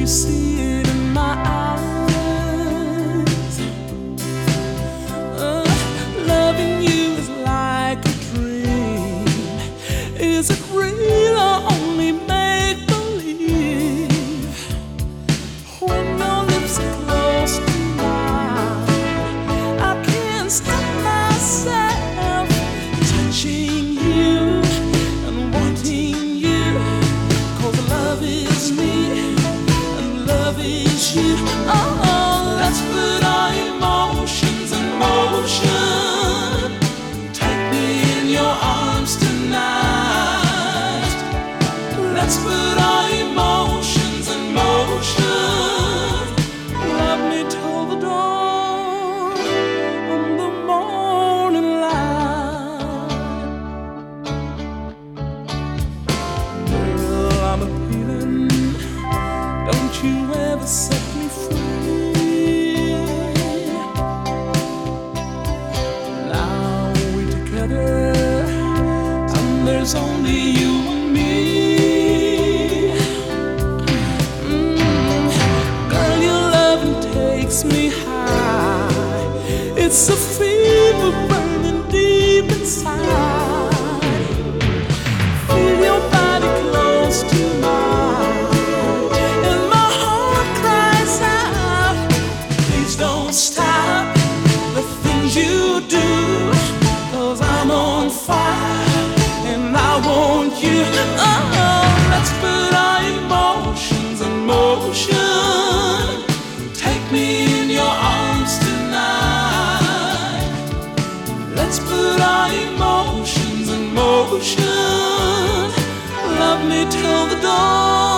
see it in my eyes. Loving you is like a dream. Is it real or only make believe? When your lips are close to mine, I can't stop myself touching you and wanting you. 'Cause love is me and love is you. Oh, let's put our emotions in motion. Take me in your arms tonight. Let's put our emotions in motion. Love me till the dawn on the morning light. Girl, I'm appealing. Don't you ever set me free. Now we're together and there's only you and me. Girl, your loving takes me high. It's a fever burning deep inside. Feel your body close to mine, and my heart cries out. Please don't stop the things you do, 'cause I'm on fire and I want you. Oh, let's put our emotions in motion. Take me in your arms tonight. Let's put our emotions in motion. Love me till the dawn.